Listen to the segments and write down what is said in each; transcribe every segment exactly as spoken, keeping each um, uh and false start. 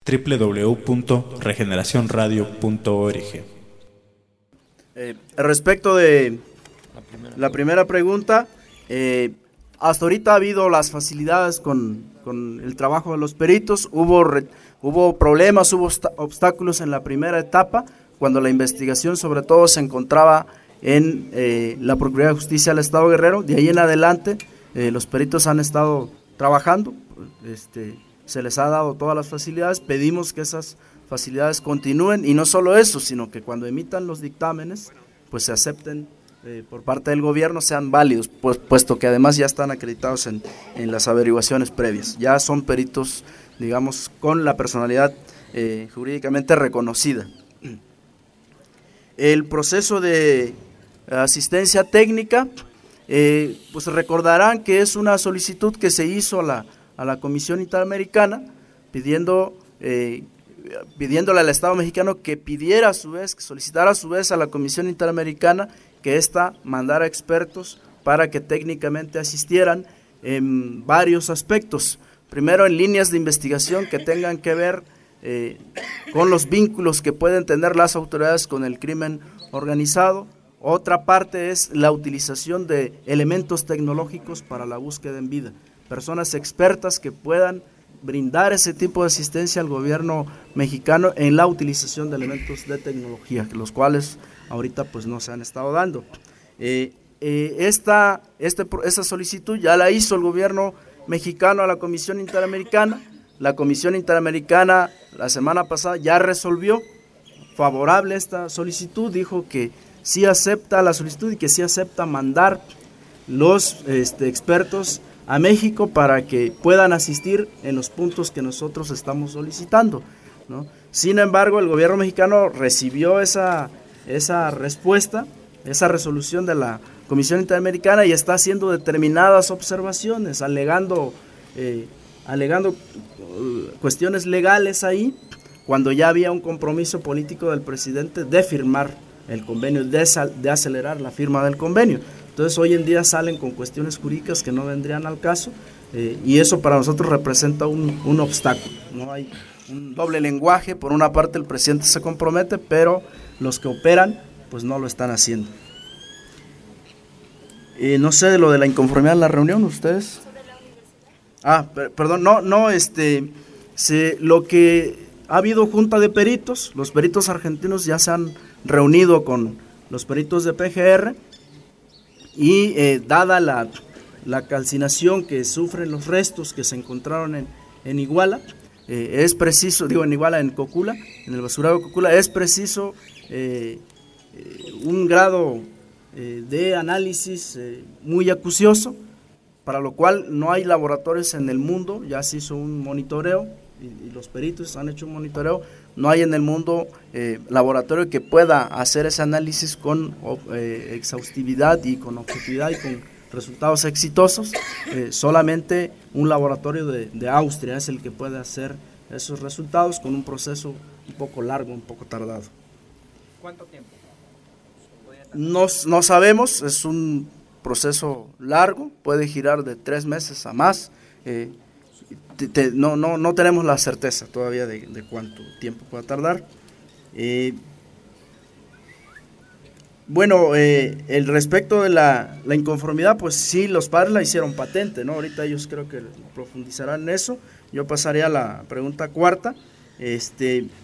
doble u doble u doble u punto regeneración radio punto org. Eh, respecto de la primera pregunta, eh, hasta ahorita ha habido las facilidades con, con el trabajo de los peritos. Hubo, re, hubo problemas, hubo obstáculos en la primera etapa, cuando la investigación sobre todo se encontraba en eh, la Procuraduría de Justicia del Estado Guerrero. De ahí en adelante eh, los peritos han estado trabajando, este, se les ha dado todas las facilidades. Pedimos que esas facilidades continúen, y no solo eso, sino que cuando emitan los dictámenes pues se acepten eh, por parte del gobierno, sean válidos, pues, puesto que además ya están acreditados en, en las averiguaciones previas, ya son peritos, digamos, con la personalidad eh, jurídicamente reconocida. El proceso de asistencia técnica, eh, pues recordarán que es una solicitud que se hizo a la, a la Comisión Interamericana, pidiendo eh, pidiéndole al Estado mexicano que pidiera a su vez, que solicitara a su vez a la Comisión Interamericana que ésta mandara expertos para que técnicamente asistieran en varios aspectos. Primero, en líneas de investigación que tengan que ver eh, con los vínculos que pueden tener las autoridades con el crimen organizado. Otra parte es la utilización de elementos tecnológicos para la búsqueda en vida, personas expertas que puedan brindar ese tipo de asistencia al gobierno mexicano en la utilización de elementos de tecnología, los cuales ahorita pues no se han estado dando. Eh, eh, esta, este, esta solicitud ya la hizo el gobierno mexicano a la Comisión Interamericana. La Comisión Interamericana la semana pasada ya resolvió favorable esta solicitud, dijo que sí acepta la solicitud y que sí acepta mandar los este, expertos a México para que puedan asistir en los puntos que nosotros estamos solicitando, ¿no? Sin embargo, el gobierno mexicano recibió esa, esa respuesta, esa resolución de la Comisión Interamericana, y está haciendo determinadas observaciones, alegando, eh, alegando uh, cuestiones legales ahí, cuando ya había un compromiso político del presidente de firmar el convenio, de, de acelerar la firma del convenio. Entonces hoy en día salen con cuestiones jurídicas que no vendrían al caso, eh, y eso para nosotros representa un, un obstáculo. No hay un doble lenguaje. Por una parte el presidente se compromete, pero los que operan pues no lo están haciendo. Eh, no sé de lo de la inconformidad en la reunión, ustedes. Ah, per, perdón, no, no, este, se, lo que ha habido junta de peritos, los peritos argentinos ya se han reunido con los peritos de P G R. Y eh, dada la, la calcinación que sufren los restos que se encontraron en, en Iguala, eh, es preciso, digo en Iguala, en Cocula, en el basurero de Cocula, es preciso eh, eh, un grado eh, de análisis eh, muy acucioso, para lo cual no hay laboratorios en el mundo. Ya se hizo un monitoreo y, y los peritos han hecho un monitoreo. No hay en el mundo eh, laboratorio que pueda hacer ese análisis con eh, exhaustividad y con objetividad y con resultados exitosos. Eh, solamente un laboratorio de, de Austria es el que puede hacer esos resultados con un proceso un poco largo, un poco tardado. ¿Cuánto tiempo? No, no sabemos, es un proceso largo, puede girar de tres meses a más. Eh, Te, te, no, no, no tenemos la certeza todavía de, de cuánto tiempo pueda tardar. Eh, bueno, eh, el respecto de la, la inconformidad, pues sí, los padres la hicieron patente, ¿no? Ahorita ellos creo que profundizarán en eso. Yo pasaría a la pregunta cuarta. Este, el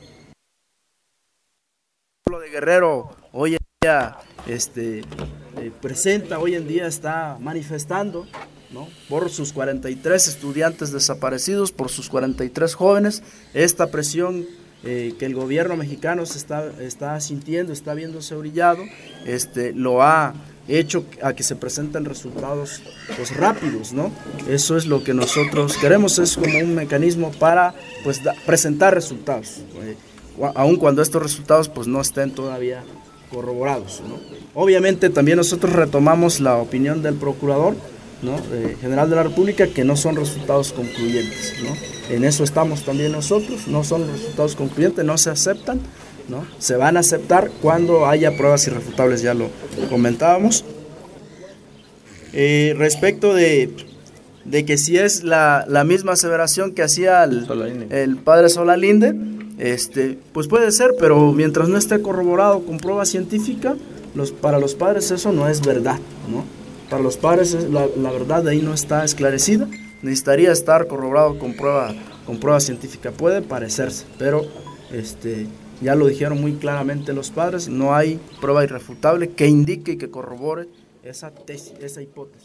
pueblo de Guerrero hoy en día este, eh, presenta, hoy en día está manifestando, ¿no?, por sus cuarenta y tres estudiantes desaparecidos, por sus cuarenta y tres jóvenes. Esta presión eh, que el gobierno mexicano se está, está sintiendo, está viéndose orillado, este, lo ha hecho a que se presenten resultados pues rápidos, ¿no? Eso es lo que nosotros queremos, es como un mecanismo para pues da, presentar resultados, eh, aun cuando estos resultados pues no estén todavía corroborados, ¿no? Obviamente también nosotros retomamos la opinión del procurador, ¿no?, eh, general de la República, que no son resultados concluyentes, ¿no? En eso estamos también nosotros, no son resultados concluyentes, no se aceptan, ¿no? Se van a aceptar cuando haya pruebas irrefutables, ya lo comentábamos. Eh, respecto de de que si es la, la misma aseveración que hacía el, el padre Solalinde, este, pues puede ser, pero mientras no esté corroborado con prueba científica, los, para los padres eso no es verdad, ¿no? Para los padres la, la verdad de ahí no está esclarecida, necesitaría estar corroborado con prueba, con prueba científica. Puede parecerse, pero este, ya lo dijeron muy claramente los padres, no hay prueba irrefutable que indique y que corrobore esa tesis, esa hipótesis.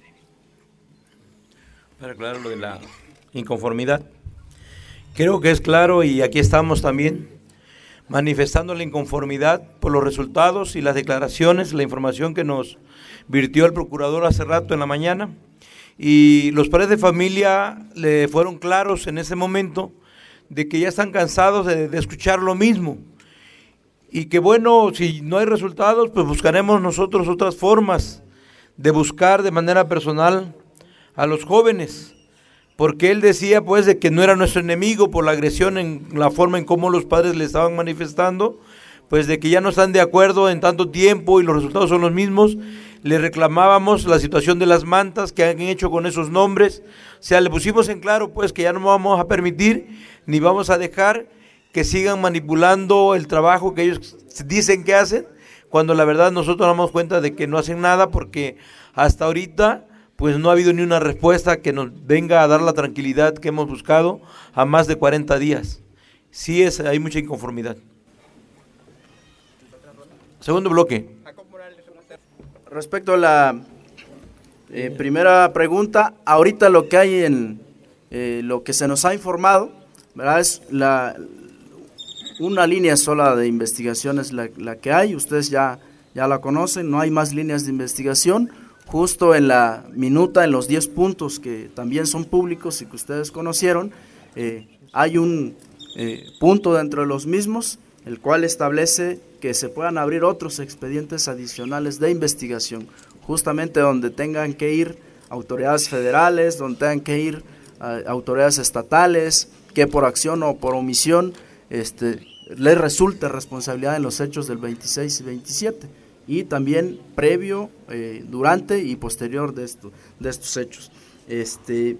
Para aclarar lo de la inconformidad, creo que es claro y aquí estamos también manifestando la inconformidad por los resultados y las declaraciones, la información que nos virtió el procurador hace rato en la mañana, y los padres de familia le fueron claros en ese momento de que ya están cansados de, de escuchar lo mismo y que bueno, si no hay resultados, pues buscaremos nosotros otras formas de buscar de manera personal a los jóvenes, porque él decía pues de que no era nuestro enemigo por la agresión en la forma en cómo los padres le estaban manifestando, pues de que ya no están de acuerdo en tanto tiempo y los resultados son los mismos. Le reclamábamos la situación de las mantas que han hecho con esos nombres, o sea, le pusimos en claro pues que ya no vamos a permitir ni vamos a dejar que sigan manipulando el trabajo que ellos dicen que hacen, cuando la verdad nosotros nos damos cuenta de que no hacen nada, porque hasta ahorita pues no ha habido ni una respuesta que nos venga a dar la tranquilidad que hemos buscado a más de cuarenta días. Sí es, hay mucha inconformidad. Segundo bloque. Respecto a la eh, primera pregunta, ahorita lo que hay en eh, lo que se nos ha informado, ¿verdad? Es la, una línea sola de investigación es la, la que hay, ustedes ya, ya la conocen, no hay más líneas de investigación. Justo en la minuta, en los diez puntos que también son públicos y que ustedes conocieron, eh, hay un eh, punto dentro de los mismos, el cual establece que se puedan abrir otros expedientes adicionales de investigación, justamente donde tengan que ir autoridades federales, donde tengan que ir uh, autoridades estatales, que por acción o por omisión este, les resulte responsabilidad en los hechos del veintiséis y veintisiete, y también previo, eh, durante y posterior de, esto, de estos hechos. Este,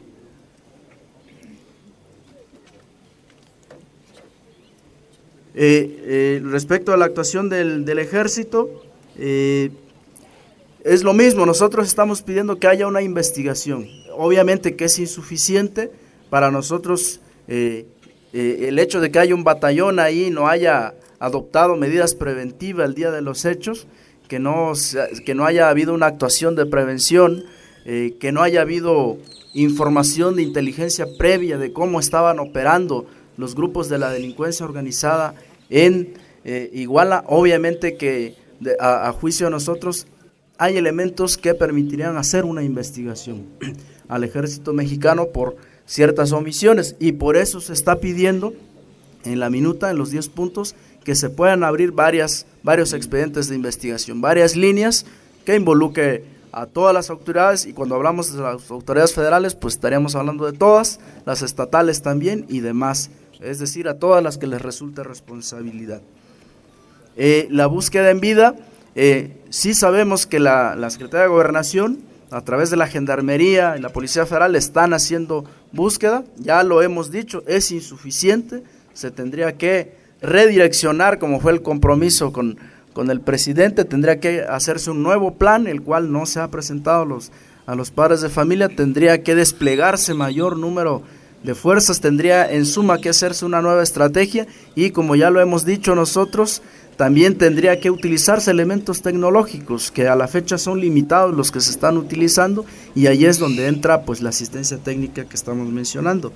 Eh, eh, respecto a la actuación del, del ejército, eh, es lo mismo, nosotros estamos pidiendo que haya una investigación, obviamente que es insuficiente para nosotros eh, eh, el hecho de que haya un batallón ahí, no haya adoptado medidas preventivas el día de los hechos, que no, que no haya habido una actuación de prevención, eh, que no haya habido información de inteligencia previa de cómo estaban operando los grupos de la delincuencia organizada en eh, Iguala. Obviamente que de, a, a juicio de nosotros hay elementos que permitirían hacer una investigación al ejército mexicano por ciertas omisiones, y por eso se está pidiendo en la minuta, en los diez puntos, que se puedan abrir varias, varios expedientes de investigación, varias líneas que involucre a todas las autoridades, y cuando hablamos de las autoridades federales, pues estaríamos hablando de todas, las estatales también y demás, es decir, a todas las que les resulte responsabilidad. Eh, la búsqueda en vida, eh, sí sabemos que la, la Secretaría de Gobernación, a través de la Gendarmería y la Policía Federal, están haciendo búsqueda, ya lo hemos dicho, es insuficiente, se tendría que redireccionar, como fue el compromiso con, con el presidente, tendría que hacerse un nuevo plan, el cual no se ha presentado a los, a los padres de familia, tendría que desplegarse mayor número de fuerzas, tendría en suma que hacerse una nueva estrategia, y como ya lo hemos dicho nosotros, también tendría que utilizarse elementos tecnológicos que a la fecha son limitados los que se están utilizando, y ahí es donde entra pues la asistencia técnica que estamos mencionando.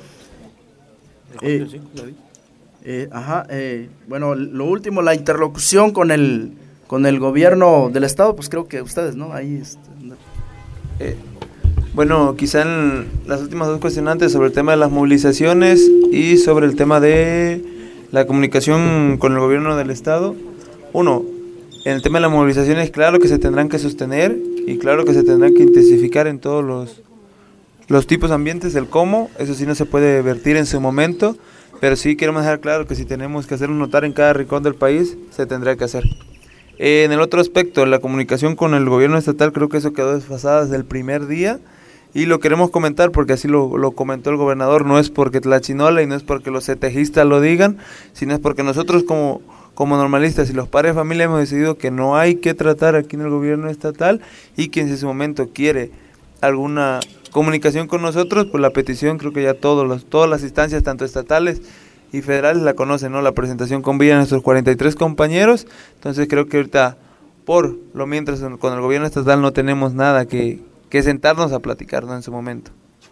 Eh, eh, ajá, eh, bueno, lo último, la interlocución con el con el gobierno del estado, pues creo que ustedes, ¿no? Ahí este, eh. Bueno, quizá en las últimas dos cuestionantes sobre el tema de las movilizaciones y sobre el tema de la comunicación con el gobierno del estado. Uno, en el tema de las movilizaciones, claro que se tendrán que sostener y claro que se tendrán que intensificar en todos los, los tipos de ambientes, el cómo, eso sí no se puede vertir en su momento, pero sí queremos dejar claro que si tenemos que hacerlo notar en cada rincón del país, se tendrá que hacer. Eh, en el otro aspecto, la comunicación con el gobierno estatal, creo que eso quedó desfasada desde el primer día. Y lo queremos comentar porque así lo, lo comentó el gobernador, no es porque Tlachinola y no es porque los cetejistas lo digan, sino es porque nosotros como, como normalistas y los padres de familia hemos decidido que no hay que tratar aquí en el gobierno estatal, y quien en ese momento quiere alguna comunicación con nosotros, pues la petición creo que ya todos los, todas las instancias, tanto estatales y federales, la conocen, ¿no? La presentación con vía de nuestros cuarenta y tres compañeros. Entonces creo que ahorita, por lo mientras con el gobierno estatal no tenemos nada que, que sentarnos a platicar, ¿no? En su momento.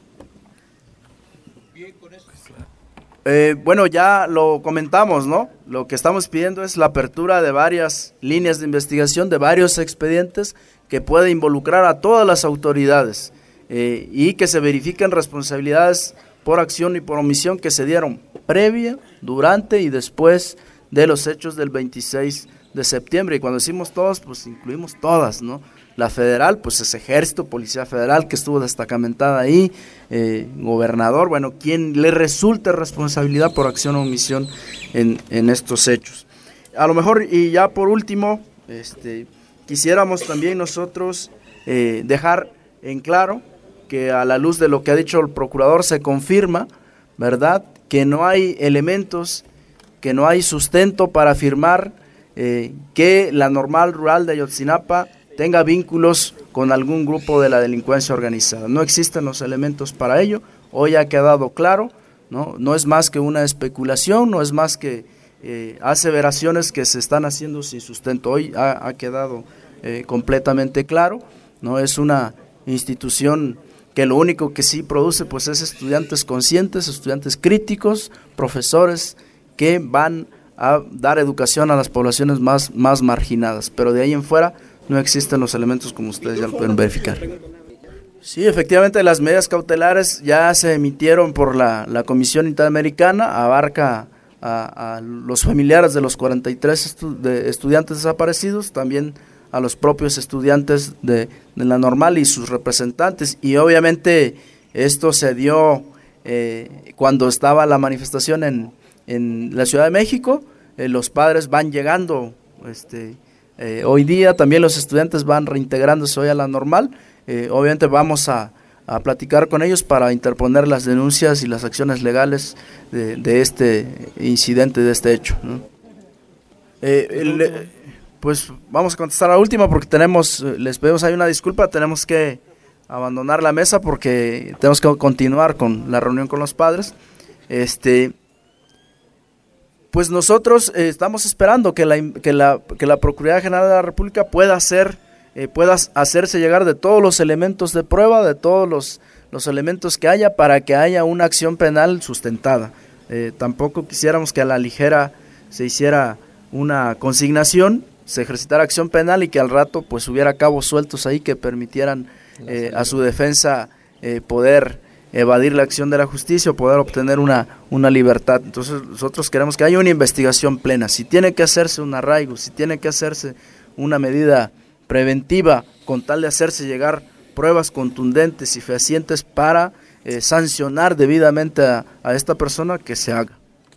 Eh, bueno, ya lo comentamos, ¿no? Lo que estamos pidiendo es la apertura de varias líneas de investigación, de varios expedientes que puede involucrar a todas las autoridades eh, y que se verifiquen responsabilidades por acción y por omisión que se dieron previa, durante y después de los hechos del veintiséis de septiembre. Y cuando decimos todas, pues incluimos todas, ¿no? La federal, pues es Ejército, Policía Federal, que estuvo destacamentada ahí, eh, gobernador, bueno, quien le resulte responsabilidad por acción o omisión en, en estos hechos. A lo mejor, y ya por último, este, quisiéramos también nosotros eh, dejar en claro que a la luz de lo que ha dicho el procurador se confirma, ¿verdad?, que no hay elementos, que no hay sustento para afirmar eh, que la Normal Rural de Ayotzinapa tenga vínculos con algún grupo de la delincuencia organizada. No existen los elementos para ello, hoy ha quedado claro, no, no es más que una especulación, no es más que eh, aseveraciones que se están haciendo sin sustento. Hoy ha, ha quedado eh, completamente claro, no es una institución que lo único que sí produce pues es estudiantes conscientes, estudiantes críticos, profesores que van a dar educación a las poblaciones más, más marginadas, pero de ahí en fuera no existen los elementos como ustedes ya lo pueden verificar. Sí, efectivamente las medidas cautelares ya se emitieron por la, la Comisión Interamericana, abarca a, a los familiares de los cuarenta y tres estu, de estudiantes desaparecidos, también a los propios estudiantes de, de la Normal y sus representantes, y obviamente esto se dio eh, cuando estaba la manifestación en, en la Ciudad de México, eh, los padres van llegando este, eh, hoy día, también los estudiantes van reintegrándose hoy a la Normal, eh, obviamente vamos a, a platicar con ellos para interponer las denuncias y las acciones legales de, de este incidente, de este hecho, ¿no? Eh, el, Pues vamos a contestar a la última porque tenemos, les pedimos ahí una disculpa, tenemos que abandonar la mesa porque tenemos que continuar con la reunión con los padres. Este, pues nosotros eh, estamos esperando que la, que, la, que la Procuraduría General de la República pueda hacer, eh, pueda hacerse llegar de todos los elementos de prueba, de todos los, los elementos que haya para que haya una acción penal sustentada. Eh, tampoco quisiéramos que a la ligera se hiciera una consignación, se ejercitara acción penal y que al rato pues hubiera cabos sueltos ahí que permitieran eh, a su defensa eh, poder evadir la acción de la justicia o poder obtener una, una libertad. Entonces nosotros queremos que haya una investigación plena. Si tiene que hacerse un arraigo, si tiene que hacerse una medida preventiva con tal de hacerse llegar pruebas contundentes y fehacientes para eh, sancionar debidamente a, a esta persona, que se haga.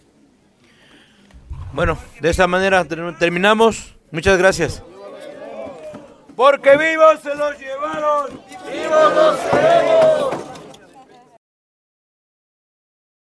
Bueno, de esta manera terminamos. Muchas gracias. Porque vivos se los llevaron, vivos los queremos.